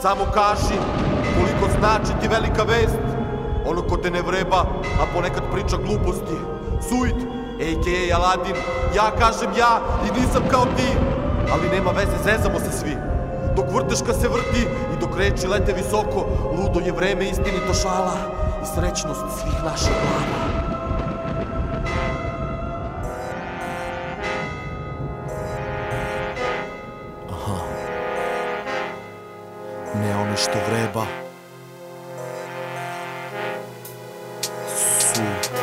Samo kaži koliko znači ti velika vest. Ono ko te ne vreba, a ponekad priča gluposti. Suid, a.k.a. Aladin. Ja kažem ja i nisam kao ti. Ali nema veze, zezamo se svi. Dok vrteška se vrti i dok reči lete visoko, ludo je vreme istinito šala i srećnost svih naših glava. Ne ono što vreba su